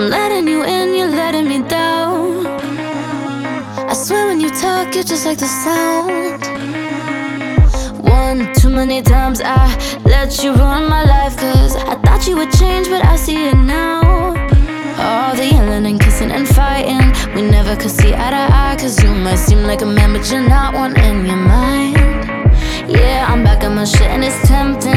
I'm letting you in, you're letting me down. I swear when you talk, you're just like the sound. One too many times I let you ruin my life, cause I thought you would change, but I see it now. All the yelling and kissing and fighting, we never could see eye to eye, cause you might seem like a man, but you're not one in your mind. Yeah, I'm back on my shit and it's tempting.